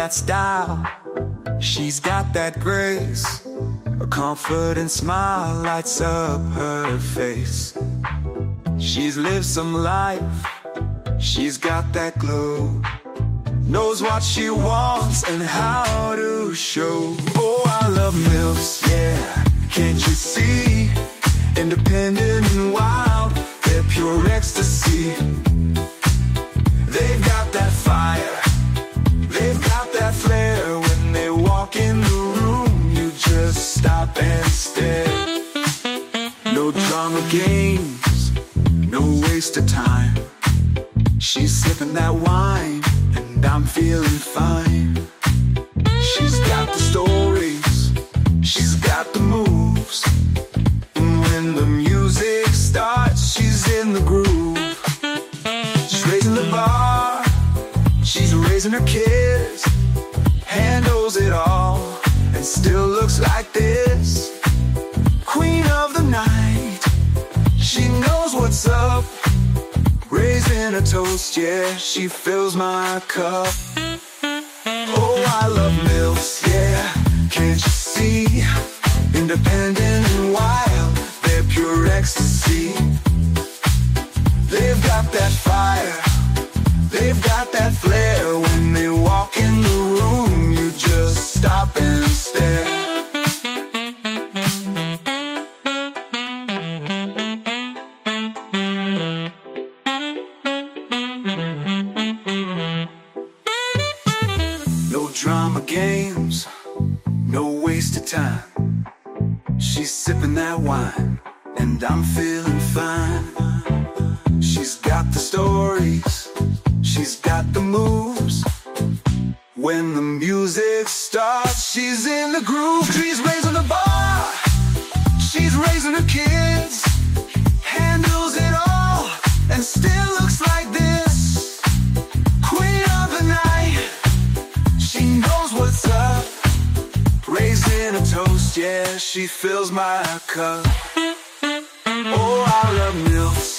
that style, she's got that grace. A confident smile lights up her face. She's lived some life, she's got that glow. Knows what she wants and how to show. Oh, I love MILFs, yeah, can't you see? Independent and wild, they're pure ecstasy. They've got that fire, they've got that flair. When they walk in the room, you just stop and stare. No drama games, no waste of time. She's sipping that wine, and I'm feeling fine. She's got the stories, she's got the moves. And when the music starts, she's in the groove. She's raising the bar, she's raising her kids. Handles it all, and still looks like this. Queen of the night, she knows what's up. Raising a toast, yeah, she fills my cup. Oh, I love MILFs, yeah, can't you see? Independent and wild, they're pure ecstasy. They've got that fire, they've got that flair. When they walk in the room, you just stop and stare. No drama games, no waste of time. She's sipping that wine, and I'm feeling fine. She's got the stories, she's got the moves. When the music starts, she's in the groove. She's raising the bar, she's raising her kids. Handles it all, and still looks like this. Queen of the night, she knows what's up. Raising a toast, yeah, she fills my cup. Oh, I love MILFs,